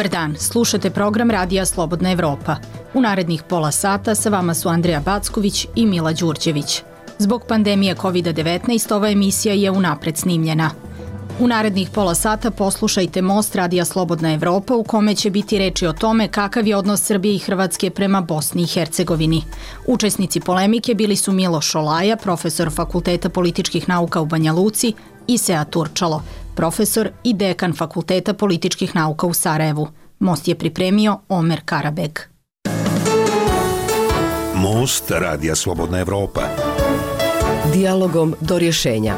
Dobar dan, slušate program Radija Slobodna Evropa. U narednih pola sata sa vama su Andreja Backović i Mila Đurđević. Zbog pandemije COVID-19 ova emisija je unapred snimljena. U narednih pola sata poslušajte Most Radija Slobodna Evropa u kome će biti reči o tome kakav je odnos Srbije i Hrvatske prema Bosni i Hercegovini. Učesnici polemike bili su Milo Šolaja, profesor Fakulteta političkih nauka u Banja Luci, i Sead Turčalo, profesor i dekan Fakulteta političkih nauka u Sarajevu. Most je pripremio Omer Karabeg. Most Radija Slobodna Evropa. Dijalogom do rješenja.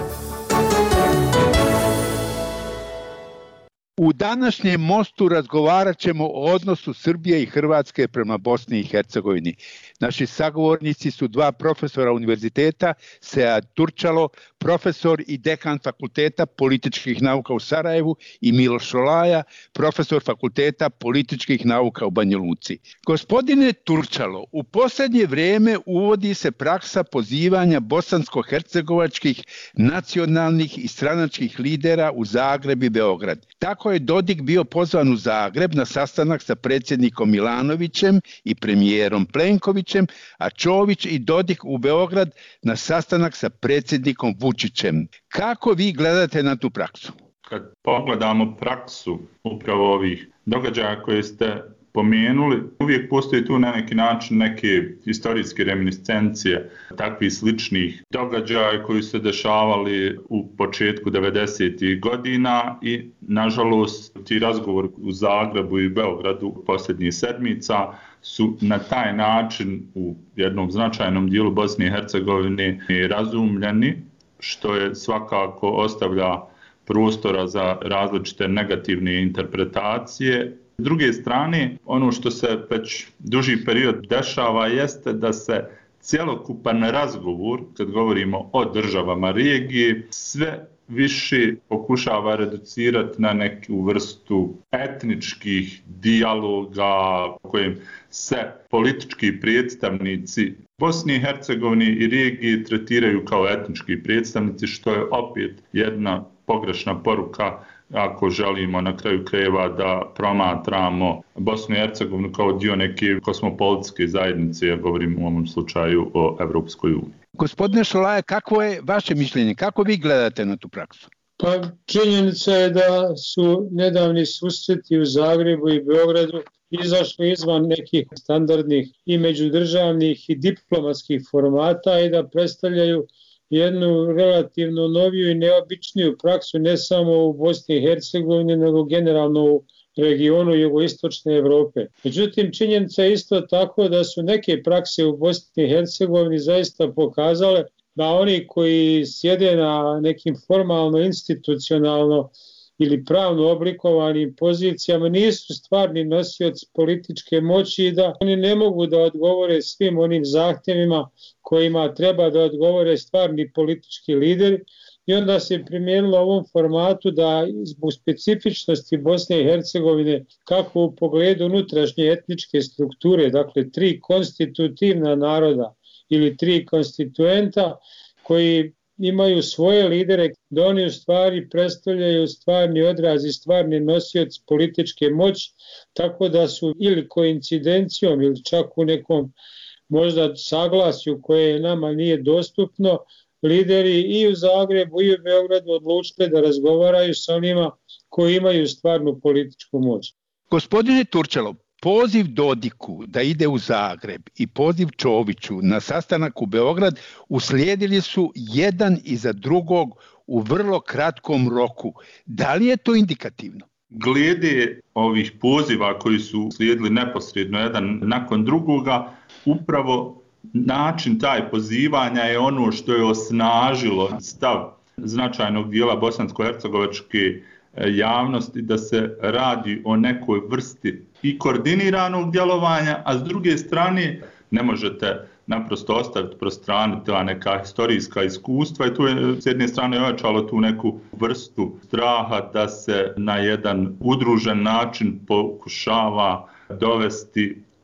U današnjem mostu razgovarat ćemo o odnosu Srbije i Hrvatske prema Bosni i Hercegovini. Naši sagovornici su dva profesora univerziteta, Sead Turčalo, profesor i dekan Fakulteta političkih nauka u Sarajevu, i Milo Šolaja, profesor Fakulteta političkih nauka u Banja Luci. Gospodine Turčalo, u posljednje vrijeme uvodi se praksa pozivanja bosansko-hercegovačkih nacionalnih i stranačkih lidera u Zagreb i Beograd. Tako je Dodik bio pozvan u Zagreb na sastanak sa predsjednikom Milanovićem i premijerom Plenkovićem, a Čović i Dodik u Beograd na sastanak sa predsjednikom Vučićem. Kako vi gledate na tu praksu? Kad pogledamo praksu upravo ovih događaja koje ste pomenuli, uvijek postoji tu na neki način neke historijske reminiscencije takvih sličnih događaja koji su se dešavali u početku 90. godina i nažalost ti razgovori u Zagrebu i Beogradu posljednjih sedmica su na taj način u jednom značajnom dijelu Bosne i Hercegovine razumljeni, što je svakako ostavlja prostora za različite negativne interpretacije. S druge strane, ono što se već duži period dešava jeste da se cjelokupan razgovor, kad govorimo o državama regije, sve više pokušava reducirati na neku vrstu etničkih dijaloga u kojem se politički predstavnici Bosne i Hercegovine i regije tretiraju kao etnički predstavnici, što je opet jedna pogrešna poruka ako želimo na kraju krajeva da promatramo Bosnu i Hercegovinu kao dio neke kosmopolitske zajednice, ja govorim u ovom slučaju o Evropskoj uniji. Gospodine Šolaja, kakvo je vaše mišljenje? Kako vi gledate na tu praksu? Pa činjenica je da su nedavni susreti u Zagrebu i Beogradu izašli izvan nekih standardnih i međudržavnih i diplomatskih formata i da predstavljaju jednu relativno noviju i neobičniju praksu ne samo u Bosni i Hercegovini, nego generalno u regionu jugoistočne Evrope. Međutim, činjenica je isto tako da su neke prakse u Bosni i Hercegovini zaista pokazale da oni koji sjede na nekim formalno, institucionalno ili pravno oblikovanim pozicijama nisu stvarni nosioci političke moći i da oni ne mogu da odgovore svim onim zahtjevima kojima treba da odgovore stvarni politički lideri. I onda se primijenilo u ovom formatu da zbog specifičnosti Bosne i Hercegovine, kako u pogledu unutrašnje etničke strukture, dakle 3 konstitutivna naroda ili 3 konstituenta koji imaju svoje lidere, da oni u stvari predstavljaju stvarni odraz i stvarni nosioci političke moći, tako da su ili koincidencijom ili čak u nekom možda saglasju koje nama nije dostupno, lideri i u Zagrebu i u Beogradu odlučili da razgovaraju sa onima koji imaju stvarnu političku moć. Gospodine Turčalo, poziv Dodiku da ide u Zagreb i poziv Čoviću na sastanak u Beograd uslijedili su jedan iza drugog u vrlo kratkom roku. Da li je to indikativno? Glede ovih poziva koji su slijedili neposredno jedan nakon drugoga, upravo način taj pozivanja je ono što je osnažilo stav značajnog dijela bosansko-hercegovačke javnosti da se radi o nekoj vrsti i koordiniranog djelovanja, a s druge strane ne možete naprosto ostaviti po strani ta neka historijska iskustva i tu je s jedne strane ojačalo tu neku vrstu straha da se na jedan udružen način pokušava dovesti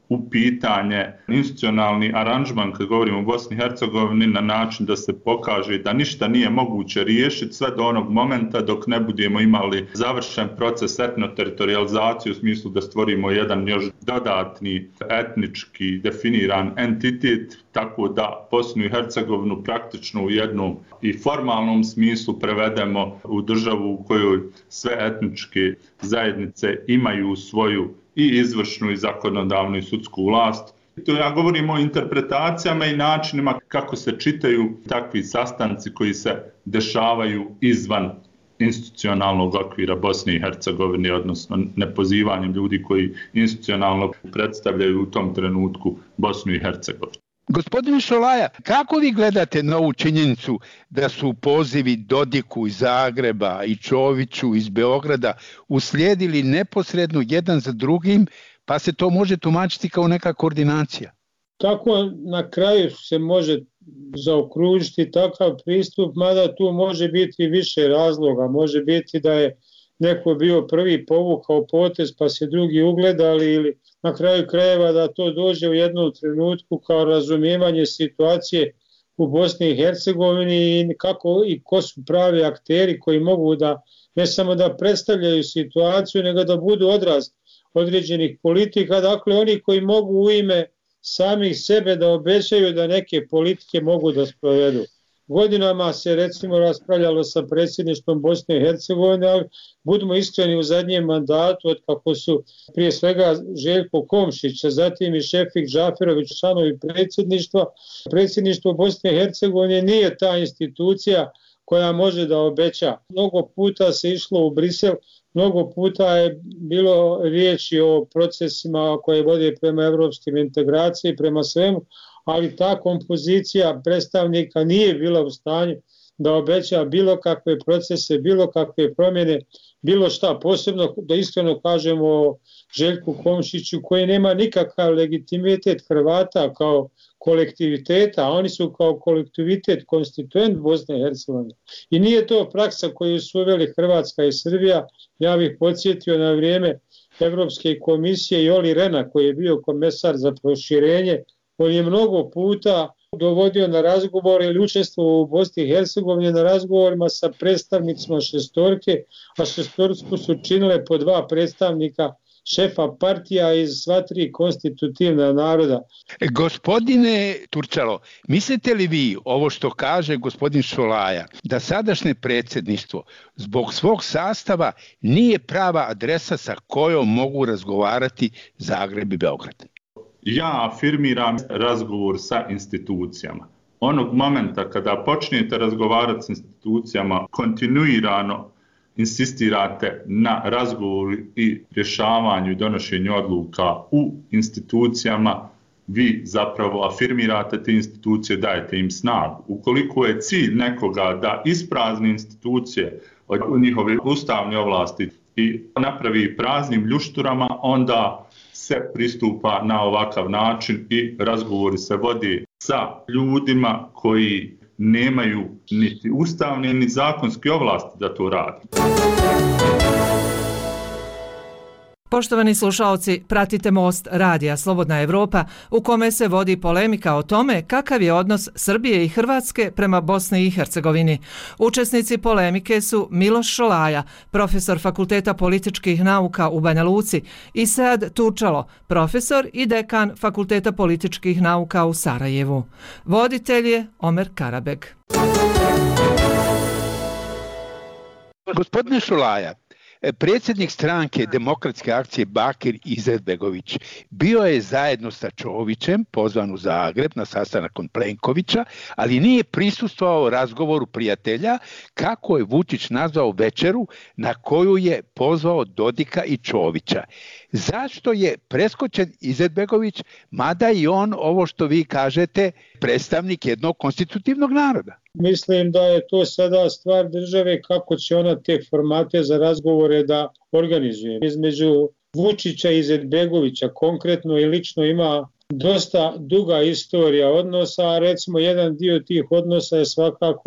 u pitanje institucionalni aranžman kad govorimo o Bosni i Hercegovini na način da se pokaže da ništa nije moguće riješiti sve do onog momenta dok ne budemo imali završen proces etnoteritorializacije u smislu da stvorimo jedan još dodatni etnički definiran entitet, tako da Bosnu i Hercegovinu praktično u jednom i formalnom smislu prevedemo u državu u kojoj sve etničke zajednice imaju svoju i izvršnu i zakonodavnu i sudsku vlast. To ja govorim o interpretacijama i načinima kako se čitaju takvi sastanci koji se dešavaju izvan institucionalnog okvira Bosne i Hercegovine, odnosno nepozivanjem ljudi koji institucionalno predstavljaju u tom trenutku Bosnu i Hercegovinu. Gospodine Šolaja, kako vi gledate na ovu činjenicu da su pozivi Dodiku iz Zagreba i Čoviću iz Beograda uslijedili neposredno jedan za drugim, pa se to može tumačiti kao neka koordinacija? Tako na kraju se može zaokružiti takav pristup, mada tu može biti više razloga. Može biti da je neko bio prvi povukao potez pa se drugi ugledali, ili na kraju krajeva da to dođe u jednom trenutku kao razumijevanje situacije u Bosni i Hercegovini i kako i ko su pravi akteri koji mogu da ne samo da predstavljaju situaciju, nego da budu odraz određenih politika, dakle oni koji mogu u ime samih sebe da obećaju da neke politike mogu da sprovedu. Godinama se recimo raspravljalo sa predsjedništvom Bosne i Hercegovine, ali budimo iskreni, u zadnjem mandatu, od kako su prije svega Željko Komšić, a zatim i Šefik Džaferović, članovi predsjedništva, predsjedništvo Bosne i Hercegovine nije ta institucija koja može da obeća. Mnogo puta se išlo u Brisel, mnogo puta je bilo riječi o procesima koje vode prema evropskim integraciji, prema svemu, ali ta kompozicija predstavnika nije bila u stanju da obeća bilo kakve procese, bilo kakve promjene, bilo šta, posebno da iskreno kažemo o Željku Komšiću koji nema nikakav legitimitet Hrvata kao kolektiviteta, a oni su kao kolektivitet konstituent Bosne i Hercegovine. I nije to praksa koju su uveli Hrvatska i Srbija. Ja bih podsjetio na vrijeme Evropske komisije i Oli Rena koji je bio komesar za proširenje. On je mnogo puta dovodio na razgovore ili učestvovao u Bosni i Hercegovini na razgovorima sa predstavnicima šestorke, a šestorku su činile po 2 predstavnika šefa partija iz sva 3 konstitutivna naroda. Gospodine Turčalo, mislite li vi ovo što kaže gospodin Šolaja, da sadašnje predsjedništvo zbog svog sastava nije prava adresa sa kojom mogu razgovarati Zagreb i Beograd? Ja afirmiram razgovor sa institucijama. Onog momenta kada počnete razgovarati s institucijama, kontinuirano insistirate na razgovoru i rješavanju i donošenju odluka u institucijama, vi zapravo afirmirate te institucije, dajete im snagu. Ukoliko je cilj nekoga da isprazni institucije od njihove ustavne ovlasti i napravi praznim ljušturama, onda se pristupa na ovakav način i razgovori se vodi sa ljudima koji nemaju niti ustavne ni zakonske ovlasti da to radi. Poštovani slušaoci, pratite Most radija Slobodna Evropa u kome se vodi polemika o tome kakav je odnos Srbije i Hrvatske prema Bosni i Hercegovini. Učesnici polemike su Miloš Šolaja, profesor Fakulteta političkih nauka u Banja Luci, i Sead Turčalo, profesor i dekan Fakulteta političkih nauka u Sarajevu. Voditelj je Omer Karabeg. Gospodine Šolaja, predsjednik stranke Demokratske akcije Bakir Izetbegović bio je zajedno sa Čovićem pozvan u Zagreb na sastanak kod Plenkovića, ali nije prisustvovao razgovoru prijatelja, kako je Vučić nazvao večeru na koju je pozvao Dodika i Čovića. Zašto je preskočen Izetbegović, mada i on, ovo što vi kažete, predstavnik jednog konstitutivnog naroda? Mislim da je to sada stvar države kako će ona te formate za razgovore da organizuje. Između Vučića i Izetbegovića konkretno i lično ima dosta duga istorija odnosa, a recimo jedan dio tih odnosa je svakako i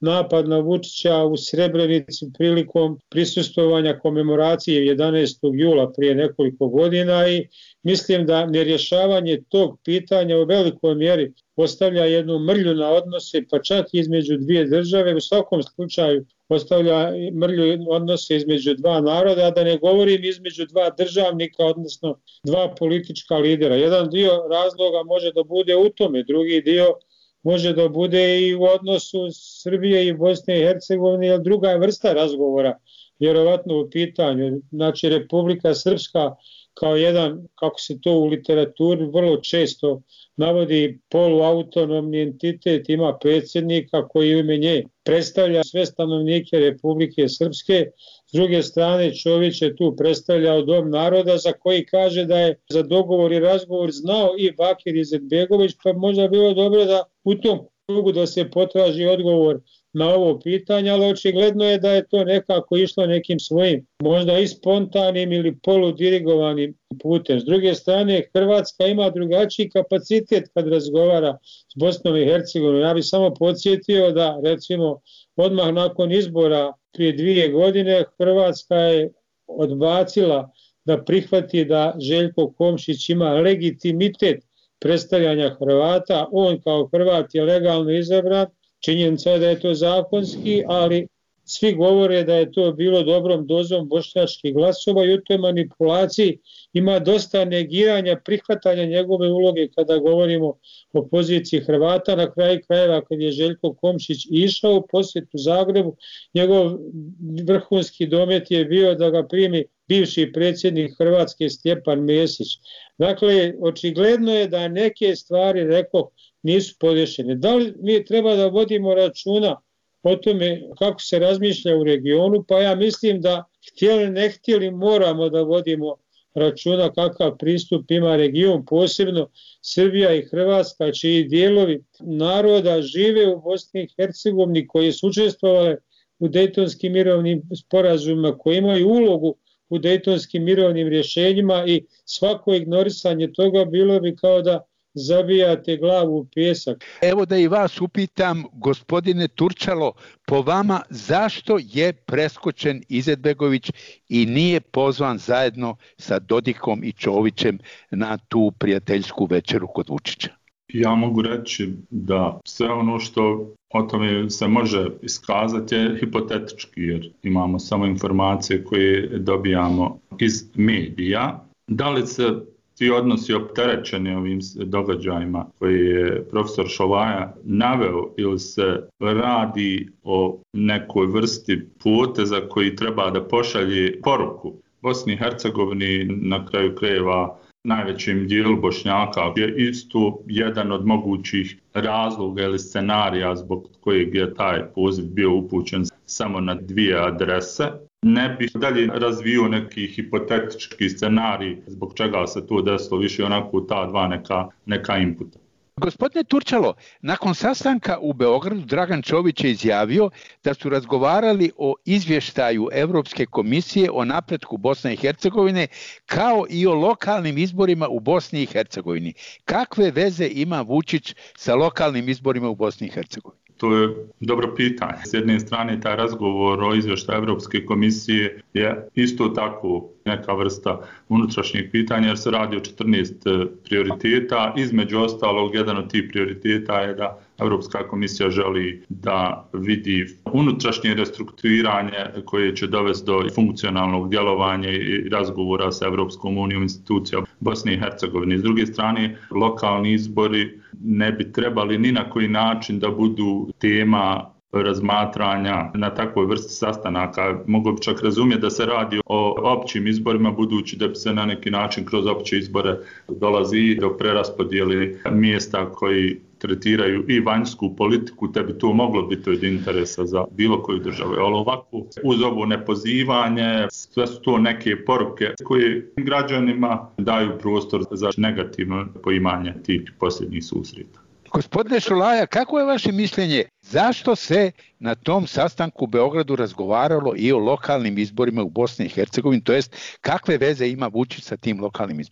napad na Vučića u Srebrenici prilikom prisustvovanja komemoracije 11. jula prije nekoliko godina i mislim da nerješavanje tog pitanja u velikoj mjeri ostavlja jednu mrlju na odnose, pa čak između dvije države, u svakom slučaju ostavlja mrlju odnose između dva naroda, a da ne govorim između dva državnika, odnosno dva politička lidera. Jedan dio razloga može da bude u tome, drugi dio može da bude i u odnosu Srbije i Bosne i Hercegovine, jer druga je vrsta razgovora, vjerovatno u pitanju. Znači, Republika Srpska kao jedan, kako se to u literaturi vrlo često navodi, poluautonomni entitet, ima predsjednika koji u ime nje predstavlja sve stanovnike Republike Srpske. S druge strane, Čović je tu predstavljao Dom naroda za koji kaže da je za dogovor i razgovor znao i Bakir Izetbegović, pa možda bilo dobro da u tom krugu da se potraži odgovor na ovo pitanje, ali očigledno je da je to nekako išlo nekim svojim, možda i spontanim ili poludirigovanim putem. S druge strane, Hrvatska ima drugačiji kapacitet kad razgovara s Bosnom i Hercegovinom. Ja bih samo podsjetio da, recimo, odmah nakon izbora prije 2 godine Hrvatska je odbacila da prihvati da Željko Komšić ima legitimitet predstavljanja Hrvata. On kao Hrvat je legalno izabran. Činjenica je da je to zakonski, ali svi govore da je to bilo dobrom dozom bošnjačkih glasova i u toj manipulaciji ima dosta negiranja, prihvatanja njegove uloge kada govorimo o poziciji Hrvata. Na kraju krajeva, kad je Željko Komšić išao u posjetu Zagrebu, njegov vrhunski domet je bio da ga primi bivši predsjednik Hrvatske Stjepan Mesić. Dakle, očigledno je da neke stvari, rekoh, nisu podešene. Da li mi treba da vodimo računa o tome kako se razmišlja u regionu? Pa ja mislim da htjeli ne htjeli moramo da vodimo računa kakav pristup ima region, posebno Srbija i Hrvatska, čiji dijelovi naroda žive u Bosni i Hercegovini, koji su učestvovali u dejtonskim mirovnim sporazumima, koji imaju ulogu u dejtonskim mirovnim rješenjima i svako ignorisanje toga bilo bi kao da zabijate glavu u pijesak. Evo da i vas upitam, gospodine Turčalo, po vama zašto je preskočen Izetbegović i nije pozvan zajedno sa Dodikom i Čovićem na tu prijateljsku večeru kod Vučića? Ja mogu reći da sve ono što o tome se može iskazati je hipotetički, jer imamo samo informacije koje dobijamo iz medija. Da li se ti odnosi opterećeni ovim događajima koje je profesor Šolaja naveo ili se radi o nekoj vrsti poteza koji treba da pošalje poruku Bosni i Hercegovini, na kraju krajeva najvećim dijelu Bošnjaka, je isto jedan od mogućih razloga ili scenarija zbog kojeg je taj poziv bio upućen samo na 2 adrese. Ne bih dalje razvio neki hipotetički scenarij zbog čega se to desilo, više onako ta dva neka inputa. Gospodine Turčalo, nakon sastanka u Beogradu Dragan Čović je izjavio da su razgovarali o izvještaju Europske komisije o napretku Bosne i Hercegovine kao i o lokalnim izborima u Bosni i Hercegovini. Kakve veze ima Vučić sa lokalnim izborima u Bosni i Hercegovini? To je dobro pitanje. S jedne strane, taj razgovor o izvještaju Europske komisije je isto tako neka vrsta unutrašnjeg pitanja, jer se radi o 14 prioriteta. Između ostalog, jedan od tih prioriteta je da Europska komisija želi da vidi unutrašnje restrukturiranje koje će dovesti do funkcionalnog djelovanja i razgovora sa Europskom unijom, institucijom Bosne i Hercegovine. S druge strane, lokalni izbori ne bi trebali ni na koji način da budu tema razmatranja na takvoj vrsti sastanaka. Mogu bi čak razumjeti da se radi o općim izborima, budući da bi se na neki način kroz opće izbore dolazi do preraspodijeli mjesta koji tretiraju i vanjsku politiku, te bi to moglo biti od interesa za bilo koju državu. Ali ovako, uz ovo nepozivanje, sve su to neke poruke koje građanima daju prostor za negativno poimanje tih posljednjih susreta. Gospodine Šolaja, kako je vaše mišljenje? Zašto se na tom sastanku u Beogradu razgovaralo i o lokalnim izborima u Bosni i Hercegovini, to jest kakve veze ima Vučić sa tim lokalnim izborima?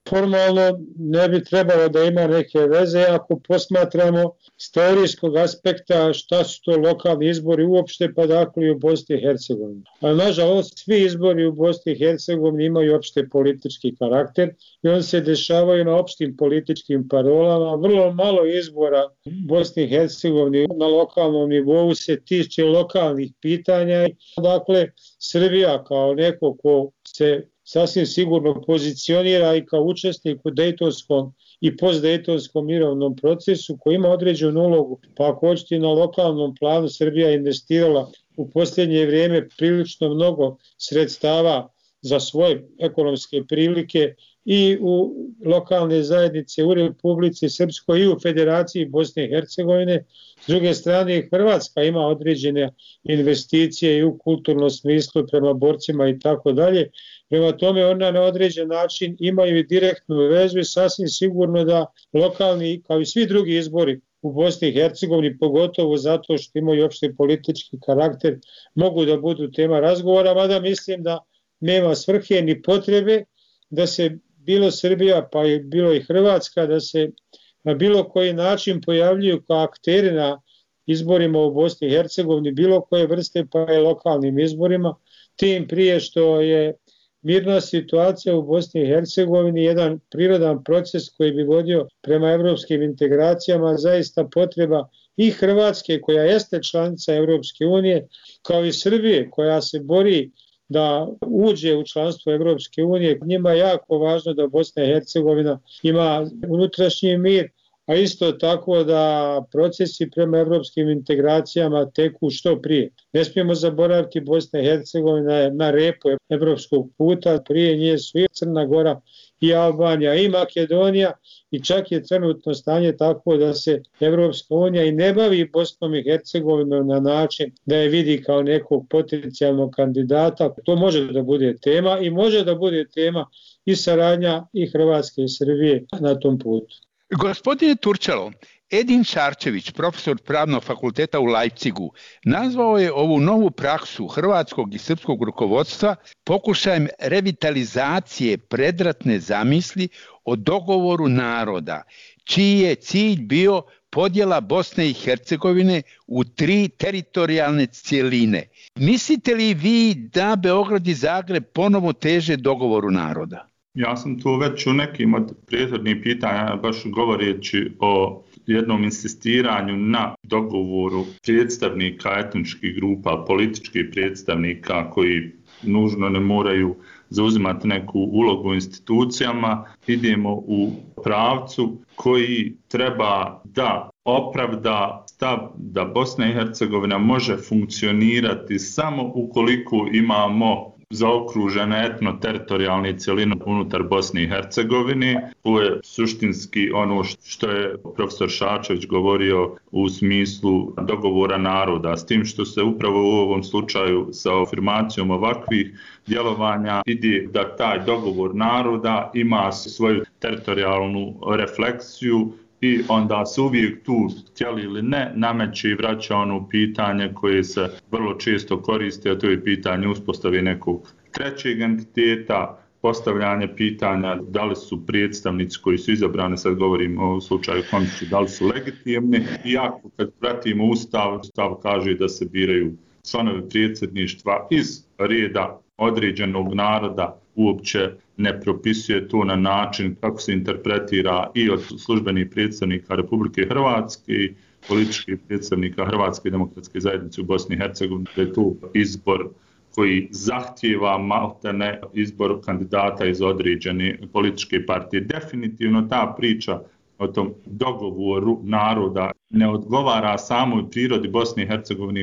formalno ne bi trebalo da ima neke veze ako posmatramo s teorijskog aspekta šta su to lokalni izbori uopšte, pa dakle i u Bosni i Hercegovini. Ali nažalost svi izbori u Bosni i Hercegovini imaju opšte politički karakter i oni se dešavaju na opštim političkim parolama. Vrlo malo izbora u Bosni i Hercegovini na lokalnom nivou se tiče lokalnih pitanja. Dakle, Srbija kao neko ko se sasvim sigurno pozicionira i kao učesnik u dejtonskom i postdejtonskom mirovnom procesu koji ima određenu ulogu. Pa ako hoćete na lokalnom planu, Srbija je investirala u posljednje vrijeme prilično mnogo sredstava za svoje ekonomske prilike i u lokalne zajednice u Republici Srpskoj i u Federaciji Bosne i Hercegovine. S druge strane, Hrvatska ima određene investicije i u kulturnom smislu prema borcima i tako dalje. Prema tome, ona na određen način imaju i direktnu vezu i sasvim sigurno da lokalni, kao i svi drugi izbori u Bosni i Hercegovini, pogotovo zato što imaju opšte politički karakter, mogu da budu tema razgovora, mada mislim da nema svrhe ni potrebe da se bilo Srbija pa i bilo i Hrvatska da se na bilo koji način pojavljuju kao akteri na izborima u Bosni i Hercegovini, bilo koje vrste pa i lokalnim izborima, tim prije što je mirna situacija u Bosni i Hercegovini jedan prirodan proces koji bi vodio prema evropskim integracijama, zaista potreba i Hrvatske koja jeste članica Evropske unije, kao i Srbije koja se bori da uđe u članstvo Evropske unije. Njima je jako važno da Bosna i Hercegovina ima unutrašnji mir, a isto tako da procesi prema evropskim integracijama teku što prije. Ne smijemo zaboraviti, Bosna i Hercegovina je na repu evropskog puta, prije nje su i Crna Gora i Albanija i Makedonija i čak je trenutno stanje tako da se Evropska unija i ne bavi Bosnom i Hercegovinom na način da je vidi kao nekog potencijalnog kandidata. To može da bude tema i može da bude tema i saradnja i Hrvatske i Srbije na tom putu. Gospodine Turčalo, Edin Šarčević, profesor Pravnog fakulteta u Leipzigu, nazvao je ovu novu praksu hrvatskog i srpskog rukovodstva pokušajem revitalizacije predratne zamisli o dogovoru naroda, čiji je cilj bio podjela Bosne i Hercegovine u 3 teritorijalne cjeline. Mislite li vi da Beograd i Zagreb ponovo teže dogovoru naroda? Ja sam tu već u nekim od prethodnih pitanja baš govoreći o jednom insistiranju na dogovoru predstavnika etničkih grupa, političkih predstavnika koji nužno ne moraju zauzimati neku ulogu u institucijama. Idemo u pravcu koji treba da opravda stav da Bosna i Hercegovina može funkcionirati samo ukoliko imamo zaokružene etno-teritorijalne cjeline unutar Bosne i Hercegovine. To je suštinski ono što je profesor Šarčević govorio u smislu dogovora naroda, s tim što se upravo u ovom slučaju sa afirmacijom ovakvih djelovanja ide da taj dogovor naroda ima svoju teritorijalnu refleksiju i onda se uvijek tu, htjeli ili ne, nameće i vraća ono pitanje koje se vrlo često koriste, a to je pitanje uspostave nekog trećeg entiteta, postavljanje pitanja da li su predstavnici koji su izabrani, sad govorimo o slučaju Komšića, da li su legitimni, iako kad pratimo Ustav kaže da se biraju članovi predsjedništva iz reda određenog naroda, uopće ne propisuje to na način kako se interpretira i od službenih predstavnika Republike Hrvatske i političkih predstavnika Hrvatske demokratske zajednice u Bosni i Hercegovini, da je to izbor koji zahtijeva maltene izbor kandidata iz određene političke partije. Definitivno ta priča o tom dogovoru naroda ne odgovara samoj prirodi Bosne i Hercegovine.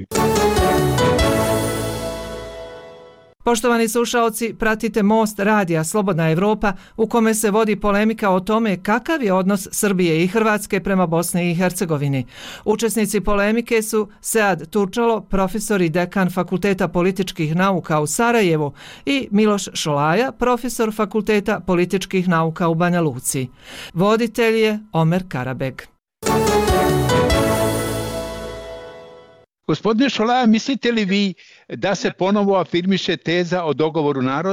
Poštovani slušaoci, pratite Most radija Slobodna Evropa u kome se vodi polemika o tome kakav je odnos Srbije i Hrvatske prema Bosni i Hercegovini. Učesnici polemike su Sead Turčalo, profesor i dekan Fakulteta političkih nauka u Sarajevu i Miloš Šolaja, profesor Fakulteta političkih nauka u Banja Luci. Voditelj je Omer Karabeg. Gospodine Šolaja, mislite li vi da se ponovo afirmiše teza o dogovoru naroda?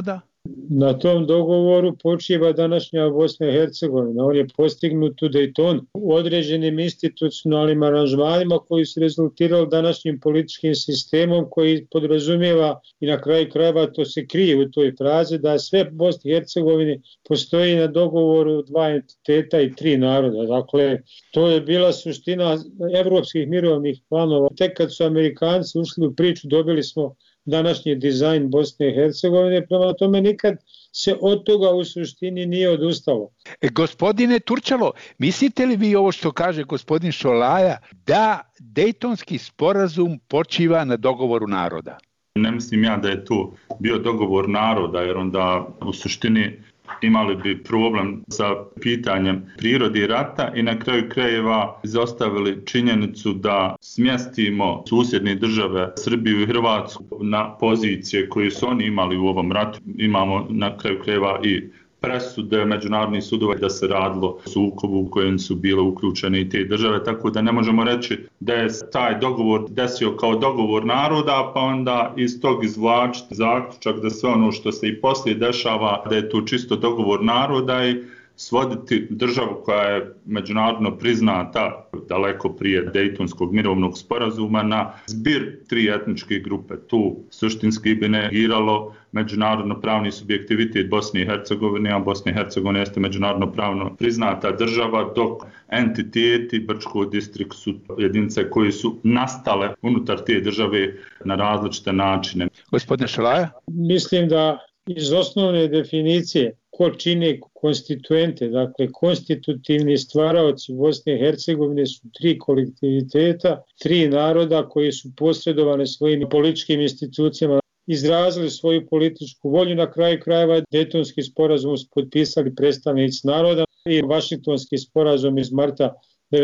Na tom dogovoru počiva današnja Bosna i Hercegovina. On je postignut u Daytonu u određenim institucionalnim aranžmanima koji su rezultirali današnjim političkim sistemom koji podrazumijeva i na kraju krajeva to se krije u toj frazi da sve Bosni i Hercegovini postoji na dogovoru dva entiteta i tri naroda. Dakle, to je bila suština evropskih mirovnih planova. Tek kad su Amerikanci ušli u priču dobili smo današnji dizajn Bosne i Hercegovine, prema tome nikad se od toga u suštini nije odustalo. Gospodine Turčalo, mislite li vi ovo što kaže gospodin Šolaja, da Dejtonski sporazum počiva na dogovoru naroda? Ne mislim ja da je to bio dogovor naroda, jer onda u suštini imali bi problem sa pitanjem prirode rata i na kraju krajeva izostavili činjenicu da smjestimo susjedne države Srbiju i Hrvatsku na pozicije koje su oni imali u ovom ratu. Imamo na kraju krajeva i presude međunarodnih sudova da se radilo o sukobu u kojem su bile uključene i te države, tako da ne možemo reći da je taj dogovor desio kao dogovor naroda, pa onda iz tog izvlačiti zaključak da sve ono što se i poslije dešava, da je to čisto dogovor naroda i svoditi državu koja je međunarodno priznata daleko prije Dejtonskog mirovnog sporazuma na zbir tri etničke grupe. Tu suštinski bi negiralo međunarodno pravni subjektivitet Bosne i Hercegovine, a Bosna i Hercegovina jeste međunarodno pravno priznata država, dok entiteti Brčko distrikt su jedinice koje su nastale unutar te države na različite načine. Gospodine Šolaja? Mislim da iz osnovne definicije ko čine konstituente, dakle konstitutivni stvaraoci Bosne i Hercegovine su tri kolektiviteta, tri naroda koji su posredovane svojim političkim institucijama, izrazili svoju političku volju. Na kraju krajeva Dejtonski sporazum su potpisali predstavnici naroda i Vašingtonski sporazum iz marta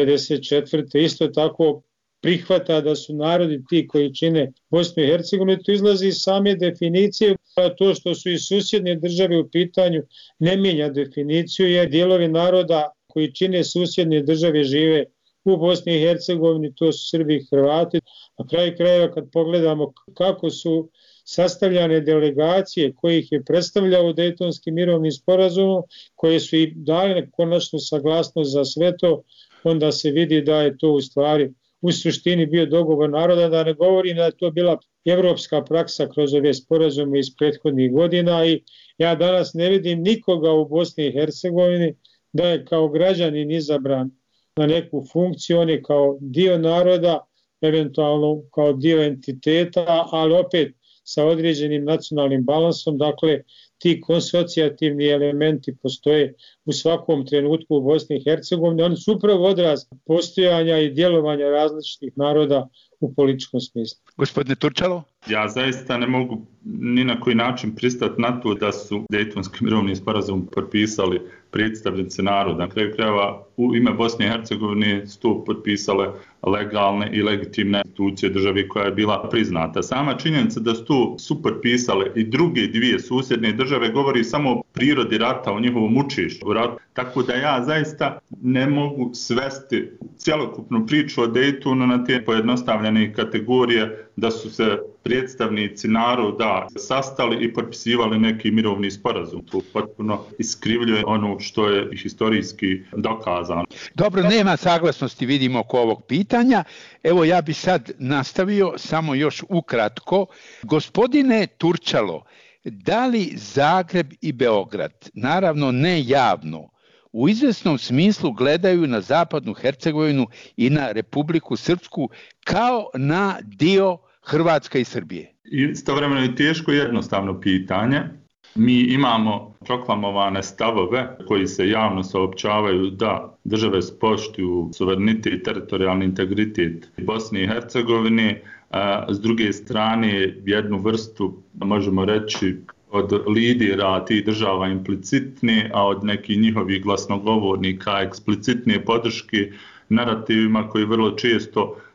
1994. isto tako prihvata da su narodi ti koji čine Bosnu i Hercegovinu. To izlazi iz same definicije. To što su i susjedne države u pitanju ne mijenja definiciju, jer dijelovi naroda koji čine susjedne države žive u Bosni i Hercegovini, to su Srbi i Hrvati. Na kraju krajeva kad pogledamo kako su sastavljane delegacije kojih je predstavljao Dejtonski mirovni sporazum, koje su i dali konačnu saglasnost za sve to, onda se vidi da je to u stvari u suštini bio dogovor naroda, da ne govorim da je to bila evropska praksa kroz ove sporazume iz prethodnih godina i ja danas ne vidim nikoga u Bosni i Hercegovini da je kao građanin izabran na neku funkciju, on je kao dio naroda, eventualno kao dio entiteta, ali opet sa određenim nacionalnim balansom, dakle ti konsocijativni elementi postoje u svakom trenutku u Bosni i Hercegovini. Oni su upravo odraz postojanja i djelovanja različitih naroda u političkom smislu. Gospodine Turčalo? Ja zaista ne mogu ni na koji način pristati na to da su Dejtonski mirovni sporazum potpisali predstavnici naroda. Na kraju krajeva u ime Bosne i Hercegovine su to potpisale legalne i legitimne institucije države koja je bila priznata. Sama činjenica da su potpisale i druge dvije susjedne države govori samo o prirodi rata, o njihovom učešću u ratu. Tako da ja zaista ne mogu svesti cjelokupnu priču o Dejtonu na te pojednostavljene kategorije da su se predstavnici naroda sastali i potpisivali neki mirovni sporazum. To potpuno iskrivljuje ono što je historijski dokazano. Dobro, nema saglasnosti, vidimo, oko ovog pitanja. Evo ja bi sad nastavio samo još ukratko. Gospodine Turčalo, da li Zagreb i Beograd, naravno ne javno, u izvesnom smislu gledaju na zapadnu Hercegovinu i na Republiku Srpsku kao na dio Hrvatske i Srbije? Istovremeno je teško jednostavno pitanje. Mi imamo proklamovane stavove koji se javno saopćavaju da države poštuju suverenitet i teritorijalni integritet Bosne i Hercegovine, a s druge strane jednu vrstu, možemo reći, od lidera tih država implicitne, a od nekih njihovih glasnogovornika eksplicitne podrške narativima koji vrlo često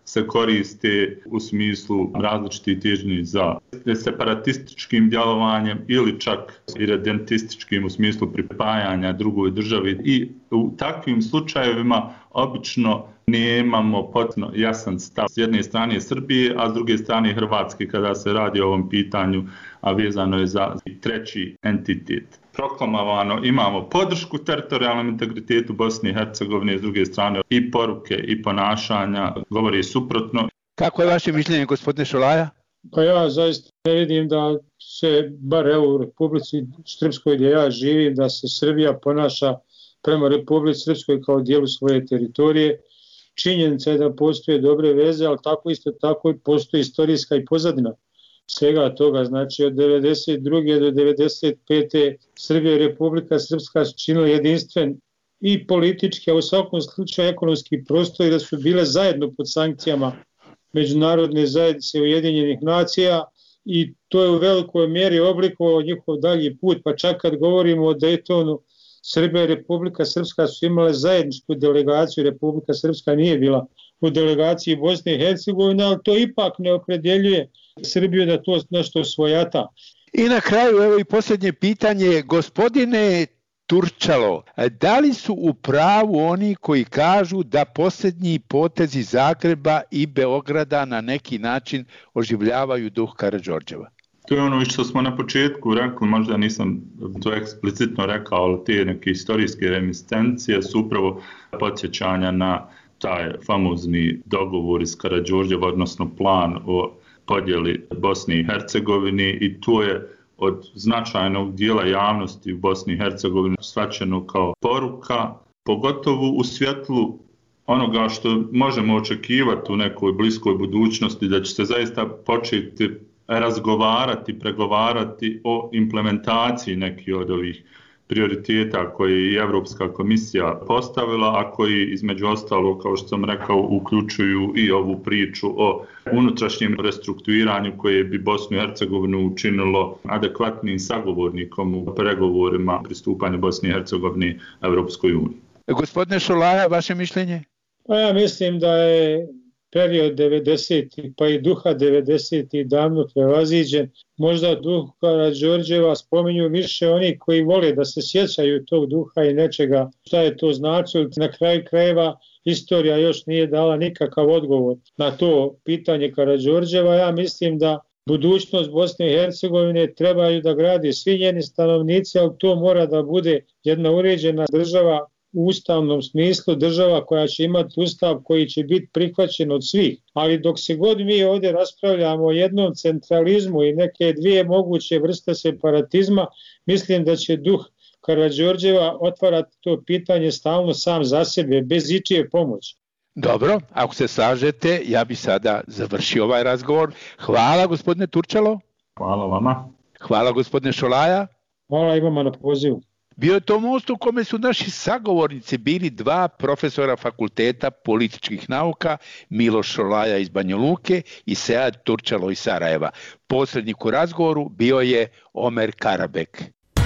se koriste u smislu različitih težnji za separatističkim djelovanjem ili čak irredentističkim u smislu pripajanja drugoj državi. I u takvim slučajevima obično nemamo potpuno jasan stav s jedne strane Srbije, a s druge strane Hrvatske kada se radi o ovom pitanju, a vezano je za treći entitet. Proklamovano imamo podršku teritorijalnom integritetu Bosne i Hercegovine, s druge strane i poruke i ponašanja govori suprotno. Kako je vaše mišljenje, gospodine Šolaja? Pa ja zaista ne vidim da se, bar evo u Republici Srpskoj gdje ja živim, da se Srbija ponaša prema Republici Srpskoj kao dijelu svoje teritorije. Činjenica je da postoje dobre veze, ali isto tako i postoji istorijska i pozadina svega toga. Znači od 1992. do 1995. Srbija i Republika Srpska su činili jedinstven i politički, a u svakom slučaju ekonomski prostor, da su bile zajedno pod sankcijama Međunarodne zajednice Ujedinjenih nacija, i to je u velikoj mjeri oblikovao njihov dalji put. Pa čak kad govorimo o Daytonu, Srbija i Republika Srpska su imale zajedničku delegaciju, Republika Srpska nije bila u delegaciji Bosne i Hercegovine, ali to ipak ne opredjeljuje Srbiju da to nešto svojata. I na kraju, evo i posljednje pitanje, gospodine Turčalo, da li su u pravu oni koji kažu da posljednji potezi Zagreba i Beograda na neki način oživljavaju duh Karađorđeva? To je ono što smo na početku rekli, možda nisam to eksplicitno rekao, ali te neke historijske reminiscencije su upravo podsjećanja na taj famozni dogovor iz Karađorđeva, odnosno plan o podjeli Bosne i Hercegovine, i to je od značajnog dijela javnosti u Bosni i Hercegovini shvaćeno kao poruka, pogotovo u svjetlu onoga što možemo očekivati u nekoj bliskoj budućnosti, da će se zaista početi razgovarati, pregovarati o implementaciji nekih od ovih prioriteta koje je i Evropska komisija postavila, a koji između ostalog, kao što sam rekao, uključuju i ovu priču o unutrašnjem restrukturiranju koje bi Bosnu i Hercegovinu učinilo adekvatnim sagovornikom u pregovorima pristupanju Bosne i Hercegovine Evropskoj uniji. Gospodine Šolaja, vaše mišljenje? Pa ja mislim da je period 90. pa i duha 90. davno prevaziđen. Možda duh Karađorđeva spominju više oni koji vole da se sjećaju tog duha i nečega šta je to značilo. Na kraju krajeva istorija još nije dala nikakav odgovor na to pitanje Karađorđeva. Ja mislim da budućnost Bosne i Hercegovine trebaju da gradi svi njeni stanovnici, ali to mora da bude jedna uređena država u ustavnom smislu, država koja će imati ustav koji će biti prihvaćen od svih. Ali dok se god mi ovdje raspravljamo o jednom centralizmu i neke dvije moguće vrste separatizma, mislim da će duh Karađorđeva otvarati to pitanje stalno sam za sebe, bez ičije pomoći. Dobro, ako se slažete, ja bi sada završio ovaj razgovor. Hvala, gospodine Turčalo. Hvala vama. Hvala, gospodine Šolaja. Hvala i vama na pozivu. Bio je to most u kome su naši sagovornici bili dva profesora Fakulteta političkih nauka, Miloš Šolaja iz Banja Luke i Sead Turčalo iz Sarajeva. Posrednik u razgovoru bio je Omer Karabek.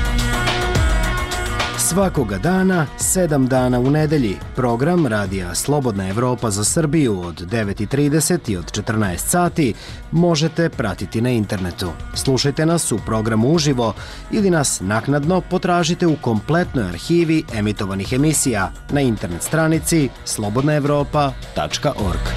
Svakoga dana, 7 dana u nedelji, program Radija Slobodna Evropa za Srbiju od 9:30 i od 14 sati možete pratiti na internetu. Slušajte nas u programu uživo ili nas naknadno potražite u kompletnoj arhivi emitovanih emisija na internet stranici slobodnaevropa.org.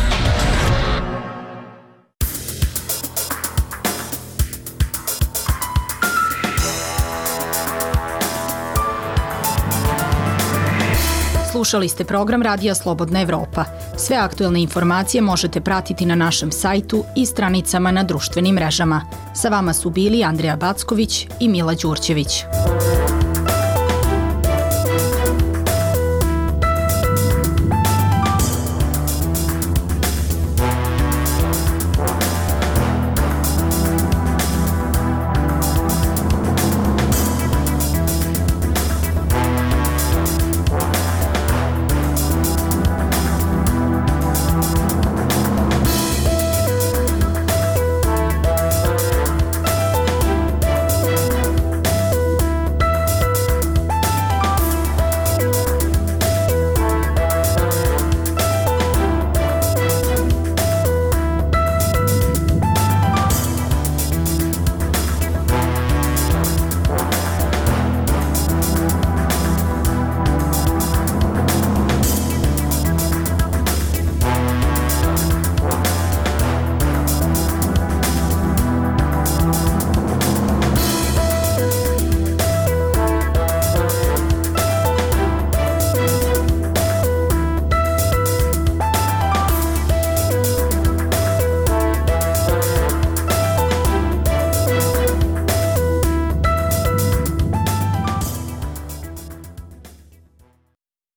Slušali ste program Radija Slobodna Evropa. Sve aktuelne informacije možete pratiti na našem sajtu i stranicama na društvenim mrežama. Sa vama su bili Andreja Backović i Mila Đurđević.